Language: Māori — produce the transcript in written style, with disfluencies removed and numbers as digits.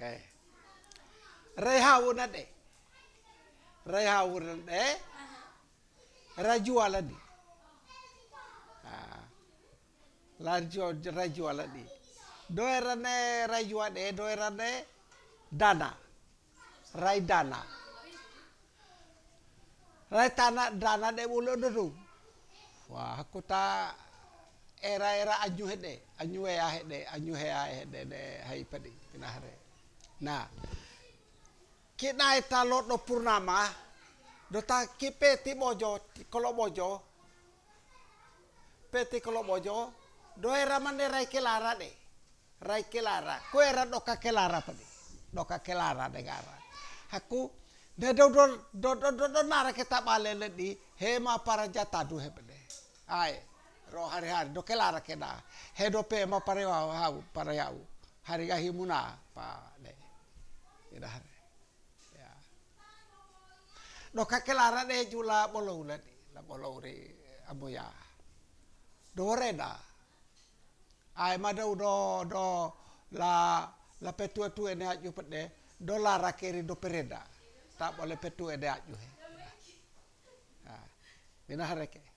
Rehauna de. Rehauna de. Rajuala di. Rajuala di. Doerane rajua de doerane dana. Rai dana. Rai tanah dana de ulo dodu. Wah aku ta era anyu hede, anyu ya hede de hai padi pinahare. Nah, kita ita lot no purnama, dota kipe ti mojo, kolo mojo, peti kolo mojo, do era mande rai kelara de, rai kelara, ko era doka kelara padi, doka kelara negara. Aku de do nara kita balele di hema para jatadu hebede. Ai ro hari do kelara keda he do pe ma pare hau para yau hari gahi muna pa de ida hari ya do ka kelara de jula boloula di la boloure amoya do reda ai ma do la petua tu ene aju pede do lara keri do pereda tak boleh petu ede aju he ina hari ke